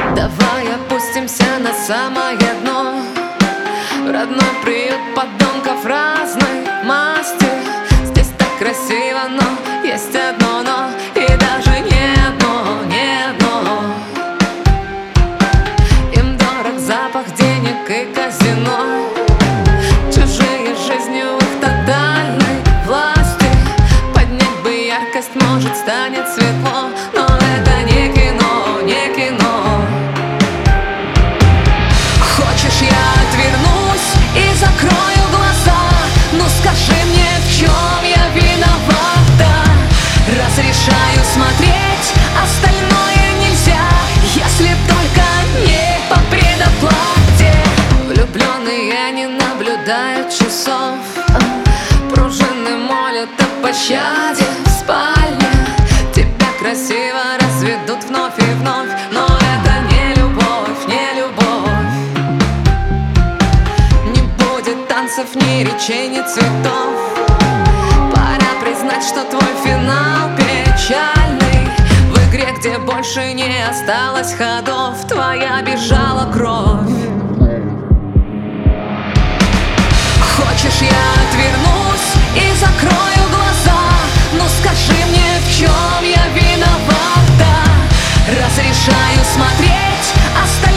Давай опустимся на самое дно, в родной приют подонков разной масти. Здесь так красиво, но есть одно но, и даже не одно, не одно. Им дорог запах денег и казино, чужие жизни в их тотальной власти. Поднять бы яркость, может, станет светло, но это не кино, не кино. Хочешь, я отвернусь и закрою глаза? Ну скажи мне, в чем я виновата? Разрешаю смотреть, остальное нельзя, если только не по предоплате. Влюбленные не наблюдают часов, пружины молят о пощаде в спальне. Тебя красиво разведут вновь и вновь, но это не любовь, не любовь. Не будет танцев, ни речей, ни цветов. Пора признать, что твой финал печальный. В игре, где больше не осталось ходов, твоя бежала кровь. Хочешь, я отвернусь и закрою глаза? Ну скажи мне, в чем я виновата? Разрешаю смотреть,